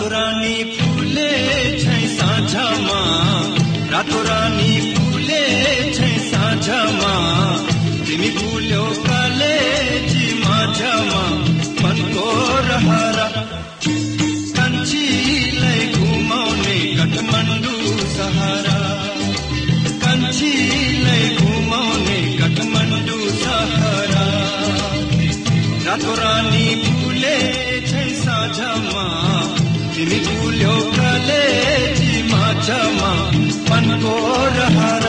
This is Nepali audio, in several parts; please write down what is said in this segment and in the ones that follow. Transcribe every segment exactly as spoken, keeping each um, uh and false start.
रातो रानी फुले छै साँझमा, रातो रानी फुले छै साँझमा, तिमी फुल्यौ कलेजी माझमा मनको रहरा। कान्छीलाई घुमाउने काठमाडौँ सहरा, कान्छीलाई घुमाउने काठमाडौँ सहरा। रातो रानी फुले छै साँझमा, तिमी फुल्यौ कलेजी माझमा मनको रहरा।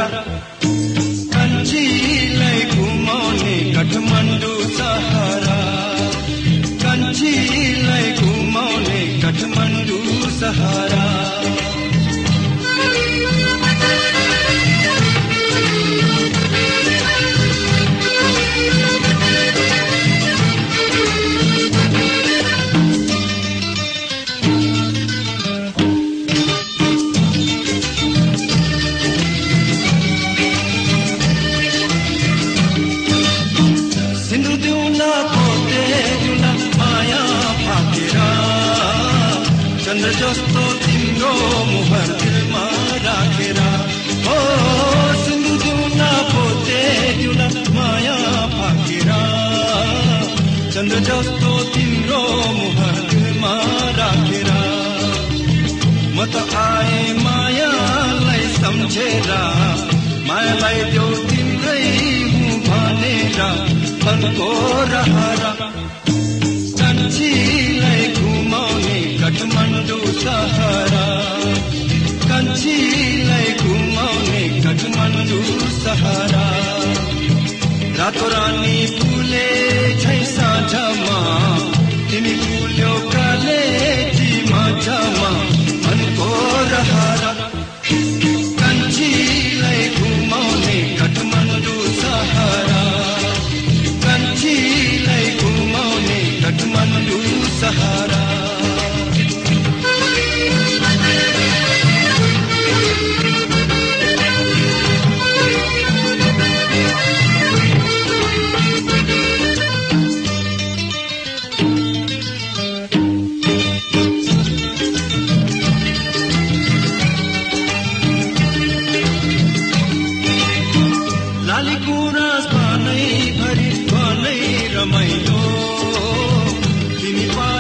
कान्छीलाई घुमाउने काठमाडौँ सहरा, कान्छीलाई घुमाउने काठमाडौँ सहरा। चन्द्र जस्तो तिम्रो मुहार दिलमा राखेर, हो सिन्दुर दिउना पोते दिउना माया फाकेर। चन्द्र जस्तो तिम्रो मुहार दिलमा राखेर, म त आए मायालाई सम्झेर, मायालाई देऊ तिम्रै हुँ भनेर मनको रहरा। कान्छीलाई घुमाउने काठमाडौँ सहरा, कान्छीलाई घुमाउने काठमाडौँ सहरा। रातो रानी फुले छै साँझमा, तिमी फुल्यौ कलेजी माझमा मनको रहरा। कान्छीलाई घुमाउने काठमाडौँ सहरा, कान्छीलाई घुमाउने काठमाडौँ सहरा। लाली गुराँस भनै भरि भनै रमाइलो, तिमी